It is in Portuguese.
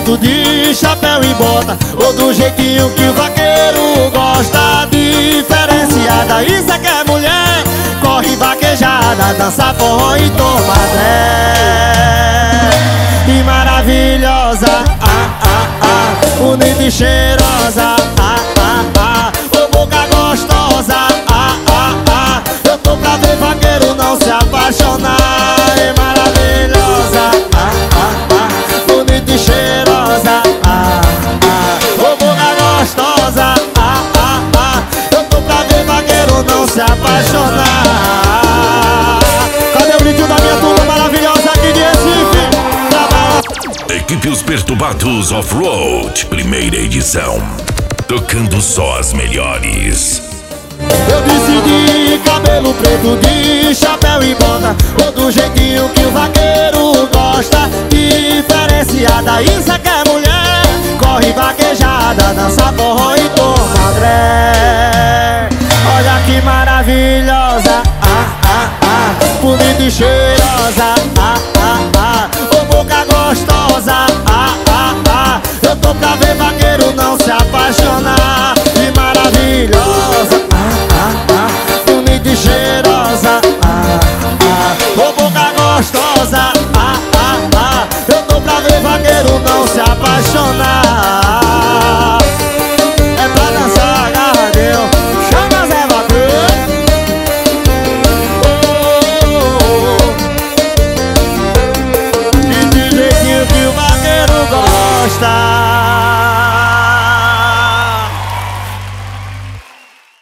preto de chapéu e bota, ou do jeitinho que o vaqueiro gosta. Diferenciada, isso é que é mulher. Corre vaquejada, dança forró e toma dré. E maravilhosa, bonita e cheirosa, ô boca gostosa, eu tô pra ver vaqueiro não se apaixonar. E maravilhosa, bonita e cheirosa, ô boca gostosa, eu tô pra ver vaqueiro não se apaixonar. Cadê o brilho da minha turma maravilhosa aqui de Recife? Equipe Os Perturbados Off-Road, primeira edição. Tocando só as melhores. Eu decidi cabelo preto de chapéu e bota, ou do jeitinho que o vaqueiro gosta. Diferenciada, isso é que é mulher. Corre vaquejada, dança forró e toma dré. Olha que maravilhosa, bonita e cheirosa,